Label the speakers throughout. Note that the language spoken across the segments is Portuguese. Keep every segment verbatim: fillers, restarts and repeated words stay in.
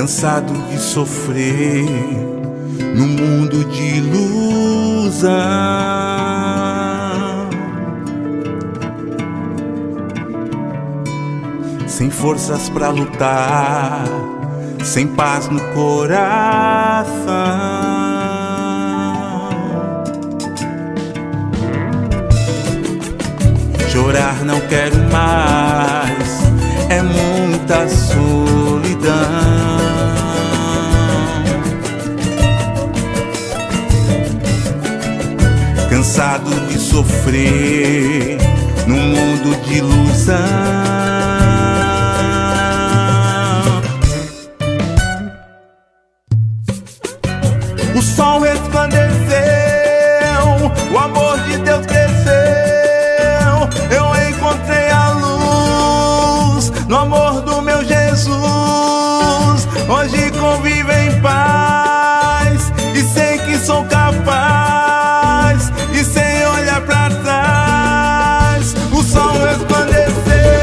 Speaker 1: cansado de sofrer num mundo de ilusão, sem forças pra lutar, sem paz no coração. Chorar não quero mais, é muita solidão. Cansado de sofrer num mundo de ilusão. O sol resplandeceu, o amor de Deus cresceu. Eu encontrei a luz no amor do meu Jesus. Hoje convivo em paz e sei que sou capaz, e sem olhar pra trás. O sol resplandeceu,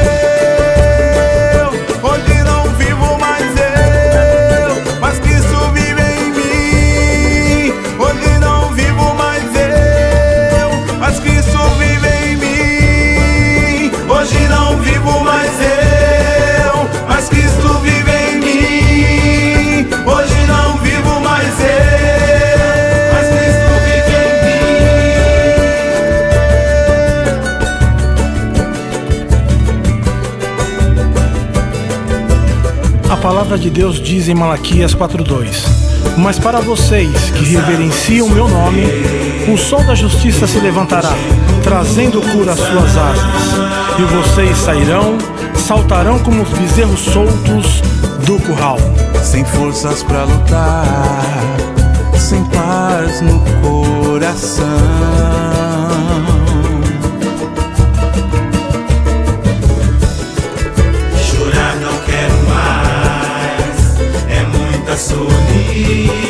Speaker 1: hoje não vivo mais eu, mas Cristo vive em mim. Hoje não vivo mais eu, mas Cristo vive em mim. Hoje não vivo mais eu, mas Cristo vive em mim. Hoje não vivo mais eu, mas Cristo vive em mim.
Speaker 2: A palavra de Deus diz em Malaquias quatro dois: mas para vocês que reverenciam o meu nome, o sol da justiça se levantará, trazendo cura às suas asas, e vocês sairão, saltarão como os bezerros soltos do curral.
Speaker 1: Sem forças pra lutar, sem paz no coração.
Speaker 3: Chorar não quero mais, é muita solidão.